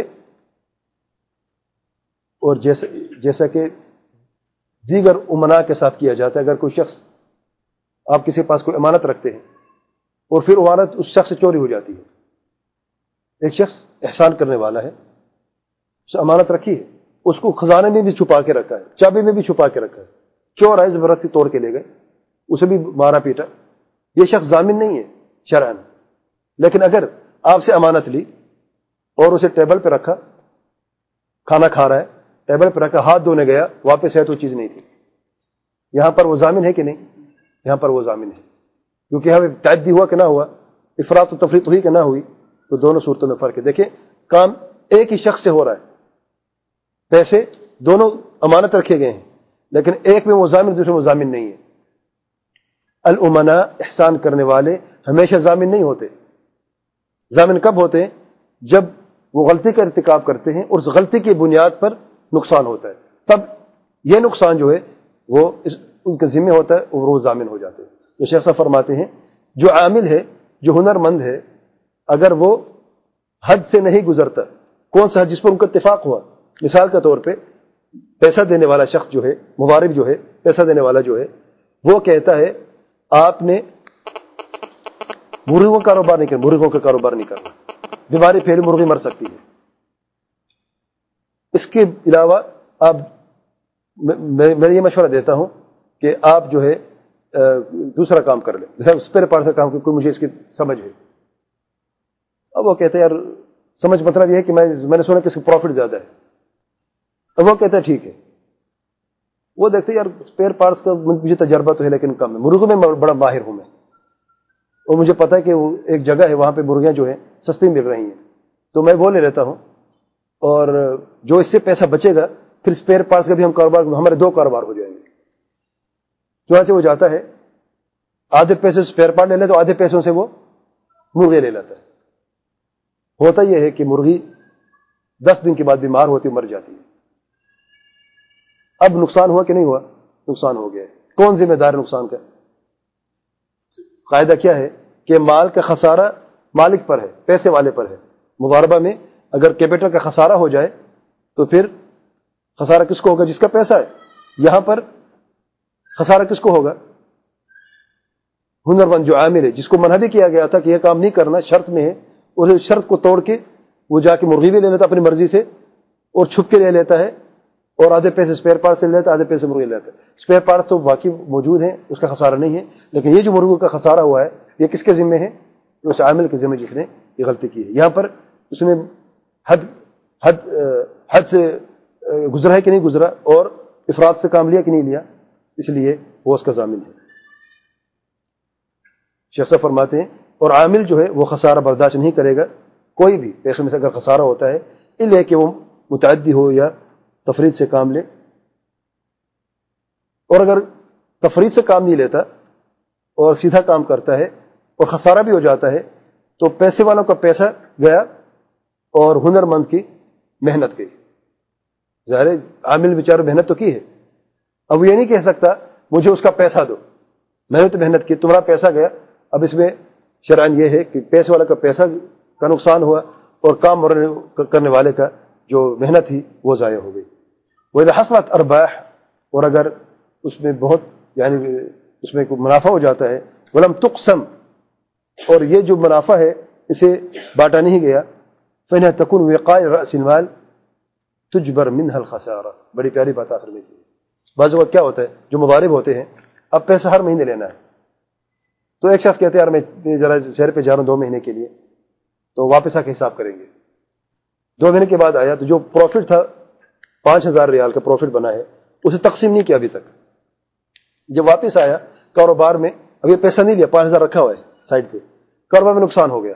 اور جیسا کہ دیگر امنا کے ساتھ کیا جاتا ہے. اگر کوئی شخص, آپ کسی کے پاس کوئی امانت رکھتے ہیں اور پھر امانت اس شخص سے چوری ہو جاتی ہے, ایک شخص احسان کرنے والا ہے, اس امانت رکھی ہے, اس کو خزانے میں بھی چھپا کے رکھا ہے, چابی میں بھی چھپا کے رکھا ہے, چور آئے زبردستی توڑ کے لے گئے, اسے بھی مارا پیٹا, یہ شخص ضامن نہیں ہے شرعاً. لیکن اگر آپ سے امانت لی اور اسے ٹیبل پہ رکھا, کھانا کھا رہا ہے, ٹیبل پہ رکھا, ہاتھ دھونے گیا, واپس ہے تو چیز نہیں تھی, یہاں پر وہ ضامن ہے کہ نہیں؟ یہاں پر وہ ضامن ہے, کیونکہ ہمیں تعدی ہوا کہ نہ ہوا, افراط و تفریط ہوئی کہ نہ ہوئی, تو دونوں صورتوں میں فرق ہے. دیکھیں, کام ایک ہی شخص سے ہو رہا ہے, پیسے دونوں امانت رکھے گئے ہیں, لیکن ایک میں وہ ضامن, دوسرے میں وہ ضامن نہیں ہے. الامنا, احسان کرنے والے ہمیشہ ضامن نہیں ہوتے. ضامن کب ہوتے ہیں؟ جب وہ غلطی کا ارتکاب کرتے ہیں اور اس غلطی کی بنیاد پر نقصان ہوتا ہے, تب یہ نقصان جو ہے وہ ان کے ذمہ ہوتا ہے اور وہ ضامن ہو جاتے ہیں. تو شیخ صاحب فرماتے ہیں جو عامل ہے, جو ہنرمند ہے, اگر وہ حد سے نہیں گزرتا, کون سا حد جس پر ان کا اتفاق ہوا؟ مثال کے طور پہ پیسہ دینے والا شخص جو ہے, مضارب جو ہے, پیسہ دینے والا جو ہے, وہ کہتا ہے آپ نے مرغیوں کا کاروبار نہیں کرنا, مرغیوں کا کاروبار نہیں کرنا, بیماری پھیلی, مرغی مر سکتی ہے. اس کے علاوہ آپ, میں یہ مشورہ دیتا ہوں کہ آپ جو ہے دوسرا کام کر لیں, جیسے اسپیئر پارٹس کا کام, کوئی مجھے اس کی سمجھ ہے. اب وہ کہتے ہیں یار سمجھ مطلب یہ ہے کہ میں نے سنا کہ اس کا پروفٹ زیادہ ہے. اب وہ کہتا ہے ٹھیک ہے, وہ دیکھتے ہیں یار اسپیئر پارٹس کا مجھے تجربہ تو ہے لیکن کم ہے, مرغوں میں بڑا ماہر ہوں میں, اور مجھے پتا ہے کہ وہ ایک جگہ ہے وہاں پہ مرغیاں جو ہیں سستی مل رہی ہیں, تو میں وہ لے لیتا ہوں, اور جو اس سے پیسہ بچے گا پھر اسپیئر پارٹس کا بھی ہم کاروبار, ہمارے دو کاروبار ہو جائیں گے. چنانچہ وہ جاتا ہے, آدھے پیسے اسپیئر پارٹ لے لے تو آدھے پیسوں سے وہ مرغی لے لیتا ہے. ہوتا یہ ہے کہ مرغی 10 دن کے بعد بیمار ہوتی, مر جاتی ہے. اب نقصان ہوا کہ نہیں ہوا؟ نقصان ہو گیا ہے. کون ذمہ دار نقصان کا؟ قاعدہ کیا ہے کہ مال کا خسارہ مالک پر ہے, پیسے والے پر ہے. مضاربہ میں اگر کیپٹل کا خسارہ ہو جائے تو پھر خسارہ کس کو ہوگا؟ جس کا پیسہ ہے. یہاں پر خسارہ کس کو ہوگا؟ ہنرمند جو عامل ہے, جس کو منع بھی کیا گیا تھا کہ یہ کام نہیں کرنا, شرط میں ہے, اور اس شرط کو توڑ کے وہ جا کے مرغی بھی لے لیتا اپنی مرضی سے, اور چھپ کے لے لیتا ہے, اور آدھے پیسے اسپیئر پارٹ سے لیتا ہے, آدھے پیسے مرغی لیتا ہے. اسپیئر پارٹ تو واقعی موجود ہیں, اس کا خسارہ نہیں ہے, لیکن یہ جو مرغوں کا خسارہ ہوا ہے یہ کس کے ذمہ ہے؟ اس عامل کے ذمہ جس نے یہ غلطی کی ہے. یہاں پر اس نے حد سے گزرا ہے کہ نہیں گزرا, اور افراد سے کام لیا کہ نہیں لیا, اس لیے وہ اس کا ضامن ہے. شیخ صاحب فرماتے ہیں اور عامل جو ہے وہ خسارہ برداشت نہیں کرے گا. کوئی بھی پیسوں میں سے اگر خسارہ ہوتا ہے, اس لیے کہ وہ متعدی ہو یا تفرید سے کام لے, اور اگر تفرید سے کام نہیں لیتا اور سیدھا کام کرتا ہے اور خسارہ بھی ہو جاتا ہے تو پیسے والوں کا پیسہ گیا اور ہنر مند کی محنت گئی. ظاہر ہے عامل بیچارہ محنت تو کی ہے, اب وہ یہ نہیں کہہ سکتا مجھے اس کا پیسہ دو, میں نے تو محنت کی, تمہارا پیسہ گیا. اب اس میں شرعاً یہ ہے کہ پیسے والا کا پیسہ کا نقصان ہوا اور کام کرنے والے کا جو محنت تھی وہ ضائع ہو گئی. وَإِذَا حَصَلَتْ أَرْبَاحٌ, اور اگر اس میں بہت یعنی اس میں کوئی منافع ہو جاتا ہے, وَلَمْ تُقْسَمْ, اور یہ جو منافع ہے اسے بانٹا نہیں گیا, فَإِنَّهَا تَكُونُ وِقَاءَ رَأْسِ الْمَالِ تُجْبَرْ مِنْهَا الْخَسَارَةُ. بڑی پیاری بات آخر میں کی. بعض اوقات کیا ہوتا ہے, جو مضارب ہوتے ہیں, اب پیسہ ہر مہینے لینا ہے, تو ایک شخص کہتے ہیں یار میں ذرا شہر پہ جا رہا ہوں 2 مہینے کے لیے, تو واپس آ کے حساب کریں گے. 2 مہینے کے بعد آیا تو جو پروفٹ تھا 5,000 ریال کا پروفٹ بنا ہے اسے تقسیم نہیں کیا ابھی تک. جب واپس آیا کاروبار میں, اب یہ پیسہ نہیں لیا, 5,000 رکھا ہوا ہے سائڈ پہ, کاروبار میں نقصان ہو گیا.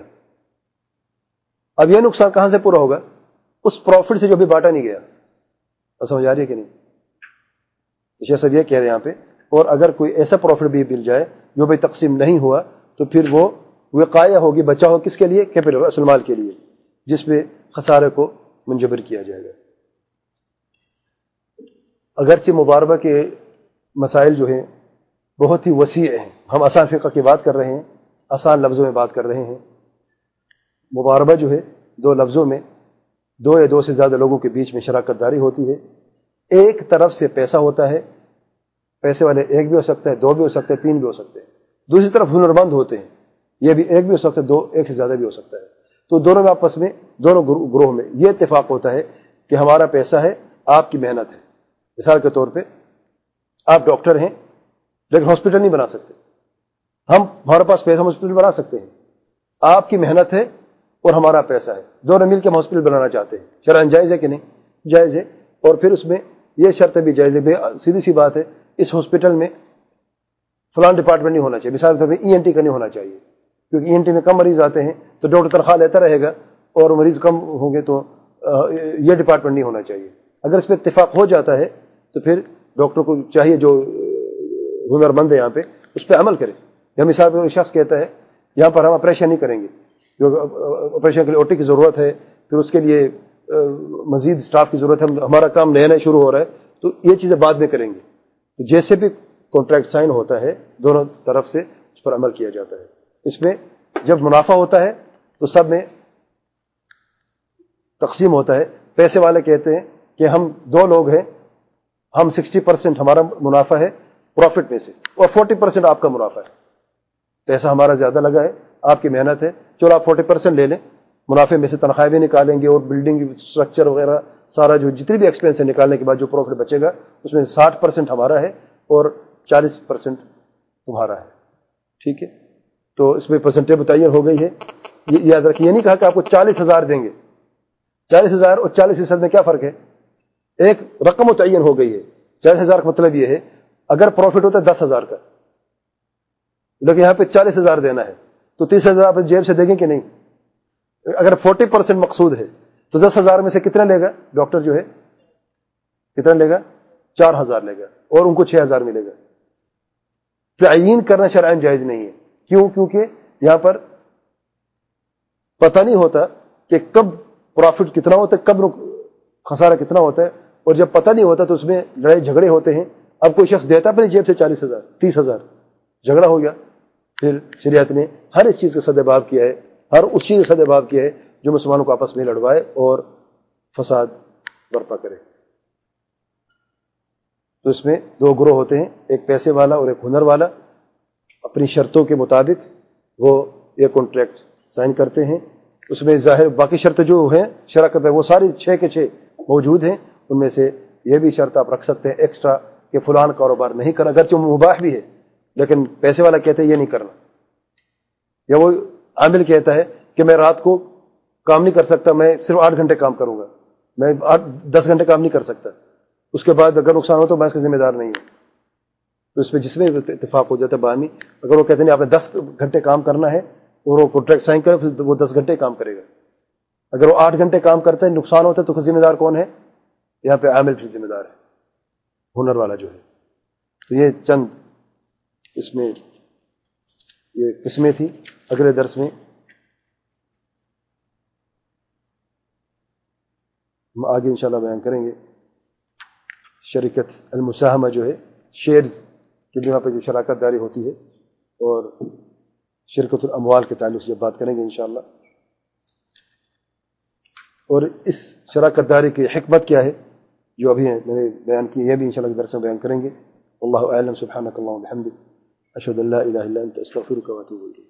اب یہ نقصان کہاں سے پورا ہوگا؟ اس پروفٹ سے جو ابھی بانٹا نہیں گیا. سمجھ آ رہی ہے کہ نہیں؟ تو شیخ صاحب یہ کہہ رہے ہیں یہاں پہ, اور اگر کوئی ایسا پروفٹ بھی مل جائے جو بھی تقسیم نہیں ہوا تو پھر وہ وقایہ ہوگی, بچا ہو کس کے لیے؟ کیپٹل رأس المال کے لیے, جس پہ خسارے کو منجبر کیا جائے گا. اگرچہ مضاربہ کے مسائل جو ہیں بہت ہی وسیع ہیں, ہم آسان فقہ کی بات کر رہے ہیں, آسان لفظوں میں بات کر رہے ہیں. مضاربہ جو ہے 2 لفظوں میں 2 یا 2 سے زیادہ لوگوں کے بیچ میں شراکت داری ہوتی ہے. ایک طرف سے پیسہ ہوتا ہے, پیسے والے ایک بھی ہو سکتا ہے, 2 بھی ہو سکتے ہیں, 3 بھی ہو سکتے ہیں. دوسری طرف ہنرمند ہوتے ہیں, یہ بھی ایک بھی ہو سکتا ہے, 2 ایک سے زیادہ بھی ہو سکتا ہے. تو دونوں میں آپس میں, دونوں گروہ میں یہ اتفاق ہوتا ہے کہ ہمارا پیسہ ہے, آپ کی محنت ہے. مثال کے طور پہ آپ ڈاکٹر ہیں لیکن ہاسپٹل نہیں بنا سکتے, ہمارے پاس پیسہ, ہم ہاسپٹل بنا سکتے ہیں. آپ کی محنت ہے اور ہمارا پیسہ ہے, دونوں مل کے ہم ہاسپٹل بنانا چاہتے ہیں. شرعاً جائز ہے کہ نہیں؟ جائز ہے. اور پھر اس میں یہ شرط بھی جائز ہے, سیدھی سی بات ہے, اس ہاسپٹل میں فلان ڈپارٹمنٹ نہیں ہونا چاہیے. مثال کے طور پہ ENT کا نہیں ہونا چاہیے, کیونکہ ENT میں کم مریض آتے ہیں تو ڈاکٹر تنخواہ لیتا رہے گا, اور مریض کم ہوں گے تو یہ ڈپارٹمنٹ نہیں ہونا چاہیے. اگر اس پہ اتفاق ہو جاتا ہے تو پھر ڈاکٹر کو چاہیے جو ہنر مند ہے یہاں پہ اس پہ عمل کرے. یا مثال کوئی شخص کہتا ہے یہاں پر ہم آپریشن نہیں کریں گے, آپریشن کے لیے OT کی ضرورت ہے, پھر اس کے لیے مزید سٹاف کی ضرورت ہے, ہمارا کام نیا نیا شروع ہو رہا ہے, تو یہ چیزیں بعد میں کریں گے. تو جیسے بھی کانٹریکٹ سائن ہوتا ہے دونوں طرف سے اس پر عمل کیا جاتا ہے. اس میں جب منافع ہوتا ہے تو سب میں تقسیم ہوتا ہے. پیسے والے کہتے ہیں کہ ہم 2 لوگ ہیں, ہم 60% ہمارا منافع ہے پروفٹ میں سے, اور 40% آپ کا منافع ہے. پیسہ ہمارا زیادہ لگا ہے, آپ کی محنت ہے, چلو آپ 40% لے لیں, منافع میں سے تنخواہ بھی نکالیں گے اور بلڈنگ اسٹرکچر وغیرہ سارا جو جتنی بھی ایکسپینس ہے نکالنے کے بعد جو پروفٹ بچے گا اس میں 60% ہمارا ہے اور 40% تمہارا ہے. ٹھیک ہے, تو اس میں پرسنٹیج متعین ہو گئی ہے. یہ یاد رکھیے, یہ نہیں کہا کہ آپ کو 40,000 دیں گے. 40,000 اور 40% میں کیا فرق ہے؟ ایک رقم متعین ہو گئی ہے. 40,000 کا مطلب یہ ہے اگر پروفٹ ہوتا ہے 10,000 کا, لیکن یہاں پہ 40,000 دینا ہے, تو 30,000 آپ جیب سے دیں گے کہ نہیں؟ اگر 40% مقصود ہے تو 10,000 میں سے کتنا لے گا ڈاکٹر جو ہے, کتنا لے گا؟ 4,000 لے گا, اور ان کو 6,000 ملے گا. تعیین کرنا شرعاً جائز نہیں ہے. کیوں؟ کیونکہ یہاں پر پتہ نہیں ہوتا کہ کب پروفٹ کتنا ہوتا ہے, کب خسارہ کتنا ہوتا ہے, اور جب پتہ نہیں ہوتا تو اس میں لڑائی جھگڑے ہوتے ہیں. اب کوئی شخص دیتا اپنی جیب سے 40,000 30,000, جھگڑا ہو گیا. پھر شریعت نے ہر اس چیز کا سدباب کیا ہے, ہر اس چیز کا سدباب کیا ہے جو مسلمانوں کو آپس میں لڑوائے اور فساد برپا کرے. تو اس میں 2 گروہ ہوتے ہیں, ایک پیسے والا اور ایک ہنر والا. اپنی شرطوں کے مطابق وہ یہ کانٹریکٹ سائن کرتے ہیں. اس میں ظاہر باقی شرط جو ہیں شراکت ہے وہ ساری 6 کے 6 موجود ہیں. ان میں سے یہ بھی شرط آپ رکھ سکتے ہیں ایکسٹرا کہ فلان کاروبار نہیں کرنا, اگرچہ وہ مباح بھی ہے لیکن پیسے والا کہتے ہیں یہ نہیں کرنا. یا وہ عامل کہتا ہے کہ میں رات کو کام نہیں کر سکتا, میں صرف 8 گھنٹے کام کروں گا, میں 10 گھنٹے کام نہیں کر سکتا, اس کے بعد اگر نقصان ہو تو میں اس کا ذمہ دار نہیں ہوں. تو اس میں جس میں اتفاق ہو جاتا ہے باہمی. اگر وہ کہتے ہیں آپ نے 10 گھنٹے کام کرنا ہے اور وہ کانٹریکٹ سائن کرے پھر وہ 10 گھنٹے کام کرے گا. اگر وہ 8 گھنٹے کام کرتا ہے نقصان ہوتا ہے تو ذمہ دار کون ہے؟ یہاں پہ عامل پھر ذمہ دار ہے, ہنر والا جو ہے. تو یہ چند اس میں یہ قسمیں تھی. اگلے درس میں ہم آگے انشاءاللہ بیان کریں گے. شرکت المساہمہ جو ہے شیئرز کی بنا پہ جو شراکت داری ہوتی ہے اور شرکت الاموال کے تعلق سے بات کریں گے انشاءاللہ. اور اس شراکت داری کی حکمت کیا ہے جو ابھی میں نے بیان کی یہ بھی انشاءاللہ درس میں بیان کریں گے. واللہ اعلم. سبحانک اللہم وبحمدک اشہد ان لا الہ الا انت استغفرک واتوب الیک.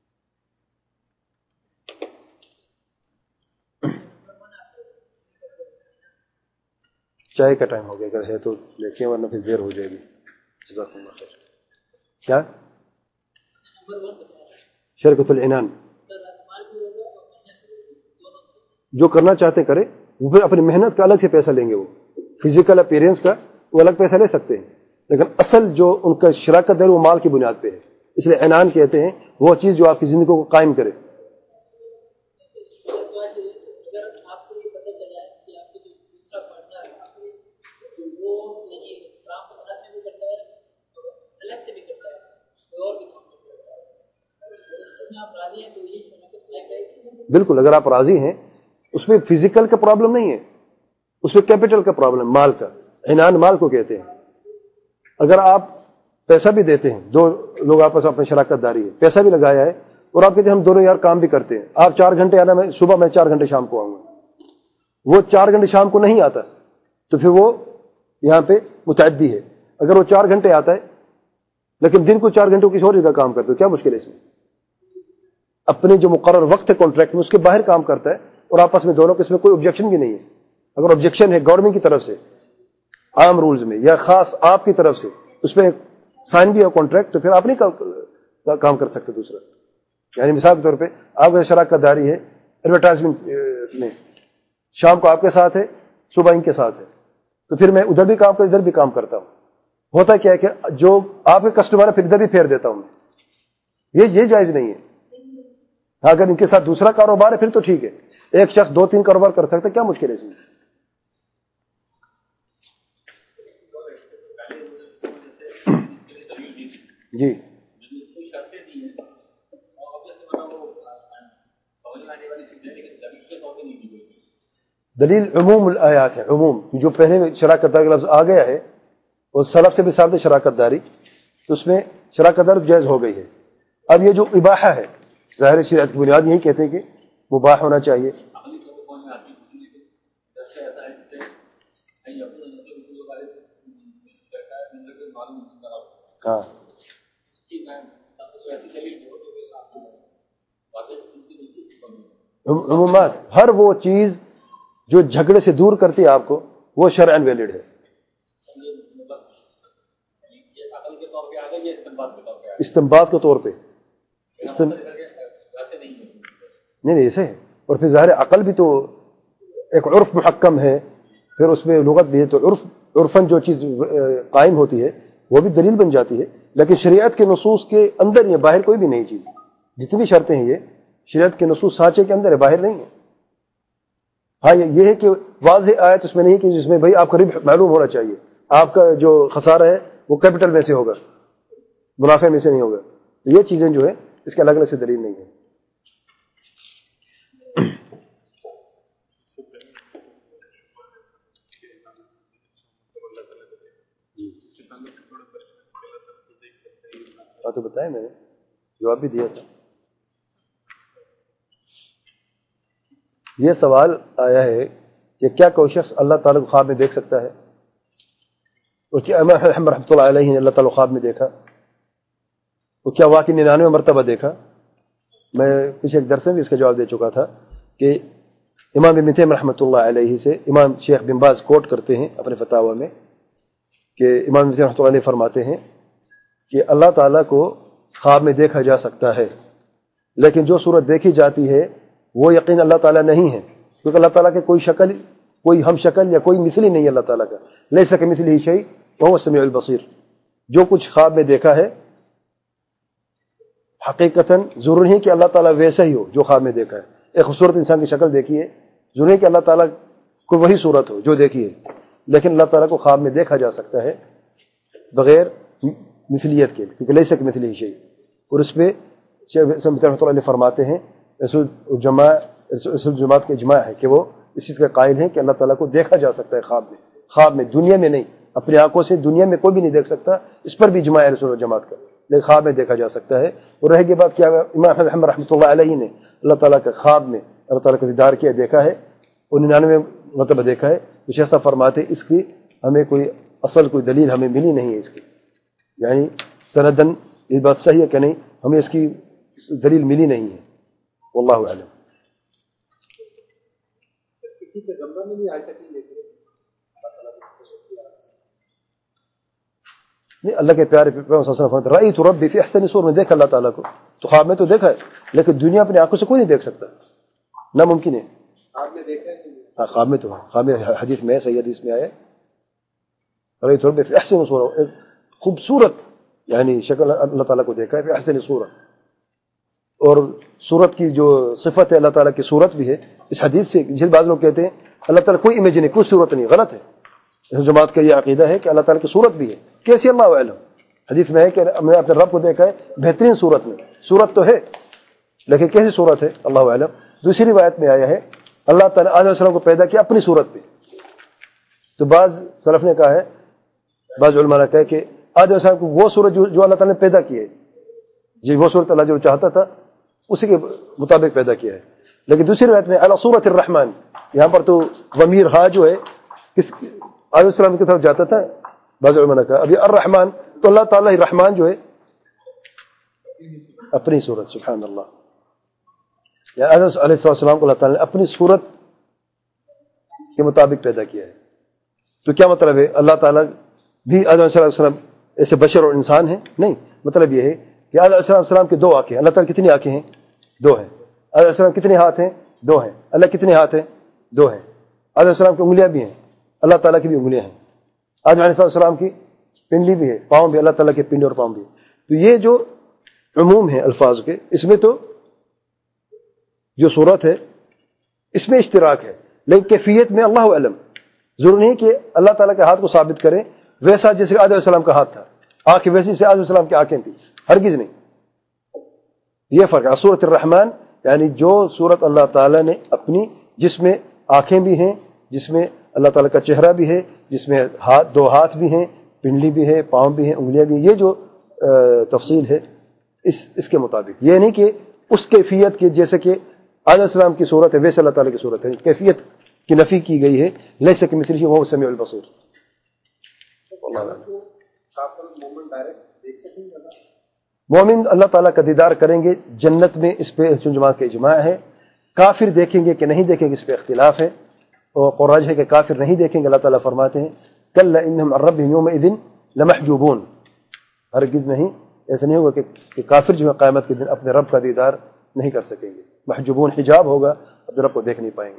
چائے کا ٹائم ہو گیا، اگر ہے تو لیتے ورنہ پھر دیر ہو جائے گی. جزاکم اللہ خیر. کیا شرکت العنان جو کرنا چاہتے کرے، وہ پھر اپنی محنت کا الگ سے پیسہ لیں گے. وہ فزیکل اپیرنس کا وہ الگ پیسہ لے سکتے ہیں، لیکن اصل جو ان کا شراکت داری وہ مال کی بنیاد پہ ہے. اس لیے عنان کہتے ہیں وہ چیز جو آپ کی زندگی کو قائم کرے. بالکل، اگر آپ راضی ہیں اس میں فزیکل کا پرابلم نہیں ہے، اس میں کیپٹل کا پرابلم، مال کا. عنان مال کو کہتے ہیں. اگر آپ پیسہ بھی دیتے ہیں، دو لوگ آپس میں اپنی شراکت داری ہے، پیسہ بھی لگایا ہے اور آپ کہتے ہیں ہم دونوں یار کام بھی کرتے ہیں، آپ 4 گھنٹے آنا، میں صبح میں 4 گھنٹے شام کو آؤں گا، وہ 4 گھنٹے شام کو نہیں آتا تو پھر وہ یہاں پہ متعدی ہے. اگر وہ 4 گھنٹے آتا ہے لیکن دن کو 4 گھنٹوں کسی اور جگہ کام کرتے ہو، کیا مشکل ہے اس میں؟ اپنے جو مقرر وقت ہے کانٹریکٹ میں اس کے باہر کام کرتا ہے اور آپس میں دونوں کے اس میں کوئی آبجیکشن بھی نہیں ہے. اگر آبجیکشن ہے گورنمنٹ کی طرف سے عام رولز میں یا خاص آپ کی طرف سے اس میں سائن بھی ہے کانٹریکٹ، تو پھر آپ نہیں کام کر سکتے دوسرا. یعنی مثال کے طور پہ آپ کا شراکت داری ہے ایڈورٹائزمنٹ میں، شام کو آپ کے ساتھ ہے، صبح ان کے ساتھ ہے، تو پھر میں ادھر بھی کام ادھر بھی کام کرتا ہوں. ہوتا کیا ہے کہ جو آپ کے کسٹمر ہے پھر ادھر بھی پھیر دیتا ہوں میں. یہ جائز نہیں ہے. اگر ان کے ساتھ دوسرا کاروبار ہے پھر تو ٹھیک ہے، ایک شخص 2-3 کاروبار کر سکتا ہے، کیا مشکل ہے اس میں؟ جی دلیل عموم الآیات ہے. عموم جو پہلے میں شراکت داری کا لفظ آ گیا ہے اور سلف سے بھی ثابت ہے شراکت داری، تو اس میں شراکت داری جائز ہو گئی ہے. اب یہ جو اباحہ ہے ظاہر شریعت کی بنیاد یہی کہتے ہیں کہ مباح ہونا چاہیے. ہاں عمومات ہر وہ چیز جو جھگڑے سے دور کرتی ہے آپ کو وہ شرعاً ویلڈ ہے. استنباط کے طور پہ نہیں ایسے ہے. اور پھر ظاہر عقل بھی تو ایک عرف محکم ہے، پھر اس میں لغت بھی ہے، تو عرفاً جو چیز قائم ہوتی ہے وہ بھی دلیل بن جاتی ہے. لیکن شریعت کے نصوص کے اندر یہ باہر کوئی بھی نہیں چیز. جتنی بھی شرطیں ہیں یہ شریعت کے نصوص سانچے کے اندر ہے، باہر نہیں ہے. ہاں یہ ہے کہ واضح آیت اس میں نہیں کہ جس میں بھائی آپ کا ربح معلوم ہونا چاہیے، آپ کا جو خسارہ ہے وہ کیپٹل میں سے ہوگا، منافع میں سے نہیں ہوگا. یہ چیزیں جو ہے اس کے الگ الگ سے دلیل نہیں ہے. تو بتایا میں نے، جواب بھی دیا تھا. یہ سوال آیا ہے کہ کیا کوئی شخص اللہ تعالیٰ کو خواب میں دیکھ سکتا ہے؟ اور کیا امام احمد رحمۃ اللہ علیہ نے اللہ تعالیٰ خواب میں دیکھا؟ اور کیا واقعی 99 مرتبہ دیکھا؟ میں پچھلے ایک درس میں بھی اس کا جواب دے چکا تھا کہ امام ابن تیمیہ رحمۃ اللہ علیہ سے امام شیخ بن باز کوٹ کرتے ہیں اپنے فتاوی میں کہ امام ابن تیمیہ رحمۃ اللہ علیہ فرماتے ہیں کہ اللہ تعالیٰ کو خواب میں دیکھا جا سکتا ہے، لیکن جو صورت دیکھی جاتی ہے وہ یقین اللہ تعالیٰ نہیں ہے، کیونکہ اللہ تعالیٰ کے کوئی ہم شکل یا کوئی مثل ہی نہیں ہے اللہ تعالیٰ کا. لیس کمثلہ شیء وہو السمیع البصیر. جو کچھ خواب میں دیکھا ہے حقیقتاً ضرور نہیں کہ اللہ تعالیٰ ویسا ہی ہو جو خواب میں دیکھا ہے. ایک خوبصورت انسان کی شکل دیکھی ہے، ضرور نہیں کہ اللہ تعالیٰ کو وہی صورت ہو جو دیکھی ہے، لیکن اللہ تعالیٰ کو خواب میں دیکھا جا سکتا ہے بغیر مثلیت کے، کیونکہ لیس کمثلہ شیء. اور اس پہ شیخ رحمۃ اللہ علیہ فرماتے ہیں رسول جماعت کا اجماع ہے کہ وہ اس چیز کا قائل ہیں کہ اللہ تعالیٰ کو دیکھا جا سکتا ہے خواب میں، دنیا میں نہیں، اپنی آنکھوں سے دنیا میں کوئی بھی نہیں دیکھ سکتا، اس پر بھی اجماع ہے رسول جماعت کا، لیکن خواب میں دیکھا جا سکتا ہے۔ اور رہ گئی بات کیا امام احمد رحمۃ اللہ علیہ نے اللہ تعالیٰ کا خواب میں اللہ تعالیٰ کا دیدار کیا، دیکھا ہے، اور 99 مرتبہ دیکھا ہے، کچھ ایسا فرماتے اس کی ہمیں کوئی اصل کوئی دلیل ہمیں ملی نہیں ہے اس کی، یعنی سندن یہ بات صحیح ہے کہ نہیں، ہمیں اس کی دلیل ملی نہیں ہے، واللہ اعلم۔ کسی پہ غمبہ میں بھی آج تک نہیں دیکھے اللہ تعالیٰ کی نہیں، اللہ کے پیارے پیغمبر صلی اللہ علیہ وسلم فرماتے رأیت ربی فی احسن صورۃ، میں دیکھا اللہ تعالیٰ کو، تو خواب میں تو دیکھا ہے، لیکن دنیا اپنی آنکھوں سے کوئی نہیں دیکھ سکتا، ناممکن ہے۔ آپ نے دیکھا ہے کہ ہاں خواب میں تو ہے، خواب میں حدیث میں صحیح حدیث میں آیا رأیت ربی فی احسن صورۃ، ایک خوبصورت یعنی شکل اللہ تعالیٰ کو دیکھا ہے فی احسن صورت، اور صورت کی جو صفت ہے اللہ تعالیٰ کی صورت بھی ہے اس حدیث سے، جس بعض لوگ کہتے ہیں اللہ تعالیٰ کوئی امیج نہیں، کوئی صورت نہیں، غلط ہے۔ اس جماعت کا یہ عقیدہ ہے کہ اللہ تعالیٰ کی صورت بھی ہے، کیسی اللہ اعلم، حدیث میں ہے کہ ہم نے اپنے رب کو دیکھا ہے بہترین صورت میں، صورت تو ہے لیکن کیسی صورت ہے اللہ اعلم۔ دوسری روایت میں آیا ہے اللہ تعالیٰ آدم علیہ السلام کو پیدا کیا اپنی صورت پہ، تو بعض سلف نے کہا ہے، بعض علماء نے کہا کہ آدم علیہ السلام کو وہ صورت جو اللہ تعالیٰ نے پیدا کی ہے، جی وہ صورت اللہ جو چاہتا تھا اسی کے مطابق پیدا کیا ہے، لیکن دوسری روایت میں علی صورت الرحمن، یہاں پر تو ضمیر ہا جو ہے کس آدم علیہ السلام کی طرف جاتا تھا، بعض علماء نے کہا ابھی الرحمن تو اللہ تعالیٰ ہی رحمان جو ہے اپنی صورت، سبحان اللہ، یا آدم علیہ السلام کو اللہ تعالیٰ نے اپنی صورت کے مطابق پیدا کیا ہے، تو کیا مطلب ہے اللہ تعالیٰ بھی آدم علیہ السلام ایسے بشر اور انسان ہیں؟ نہیں، مطلب یہ ہے کہ آدم علیہ السلام کے دو آنکھیں، اللہ تعالیٰ کتنی آنکھیں ہیں؟ دو ہیں۔ آدم علیہ السلام کتنے ہاتھ ہیں؟ دو ہیں۔ اللہ کتنے ہاتھ ہیں؟ دو ہیں۔ آدم علیہ السلام کی انگلیاں بھی ہیں، اللہ تعالیٰ کی بھی انگلیاں ہیں۔ آدم علیہ السلام کی پنڈلی بھی ہے، پاؤں بھی، اللہ تعالیٰ کے پنڈلی اور پاؤں بھی۔ تو یہ جو عموم ہے الفاظ کے، اس میں تو جو صورت ہے اس میں اشتراک ہے، لیکن کیفیت میں اللہ علم، ضرور نہیں کہ اللہ تعالیٰ کے ہاتھ کو ثابت کریں ویسا جیسے آدم علیہ السلام کا ہاتھ تھا، آنکھیں ویسی سے آدم علیہ السلام کی آنکھیں تھیں، ہرگز نہیں۔ یہ فرق ہے صورت الرحمن، یعنی جو صورت اللہ تعالیٰ نے اپنی، جس میں آنکھیں بھی ہیں، جس میں اللہ تعالیٰ کا چہرہ بھی ہے، جس میں دو ہاتھ بھی ہیں، پنڈلی بھی ہے، پاؤں بھی ہیں، انگلیاں بھی ہیں، یہ جو تفصیل ہے اس کے مطابق، یہ نہیں کہ اس کیفیت کے جیسے کہ آدم علیہ السلام کی صورت ہے ویسے اللہ تعالیٰ کی صورت ہے، کیفیت کی نفی کی گئی ہے، لیس کمثلہ وہو السمیع البصیر۔ مومن اللہ تعالیٰ کا دیدار کریں گے جنت میں، اس پہ جماعت کا اجماع ہے۔ کافر دیکھیں گے کہ نہیں دیکھیں گے اس پہ اختلاف ہے، اور قرآن ہے کہ کافر نہیں دیکھیں گے۔ اللہ تعالیٰ فرماتے ہیں کلا انہم عن ربہم یومئذ لمحجوبون، ہرگز نہیں، ایسا نہیں ہوگا کہ کافر جو ہے قیامت کے دن اپنے رب کا دیدار نہیں کر سکیں گے، محجوبون حجاب ہوگا، اپنے رب کو دیکھ نہیں پائیں گے۔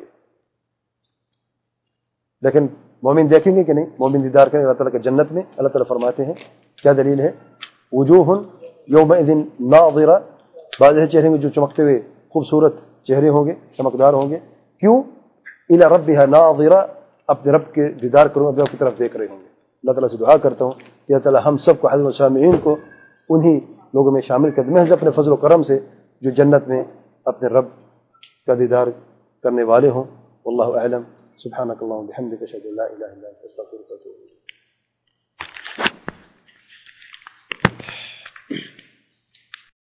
لیکن مومن دیکھیں گے کہ نہیں، مومن دیدار کریں گے اللہ تعالیٰ کے جنت میں۔ اللہ تعالیٰ فرماتے ہیں کیا دلیل ہے، وجوہ یومئذ ناظرہ، بعض ایسے چہرے جو چمکتے ہوئے خوبصورت چہرے ہوں گے، چمکدار ہوں گے، کیوں، الی ربها ناظرہ، اپنے رب کے دیدار کروں، اپنے رب کی طرف دیکھ رہے ہوں گے۔ اللہ تعالیٰ سے دعا کرتا ہوں کہ اللہ تعالیٰ ہم سب کو، حضرت سامعین کو، انہی لوگوں میں شامل کر دے، محض اپنے فضل و کرم سے جو جنت میں اپنے رب کا دیدار کرنے والے ہوں۔ واللہ اعلم، سبحانک اللہم وبحمدک، اشہد ان لا الہ الا انت، استغفرک و اتوب الیک۔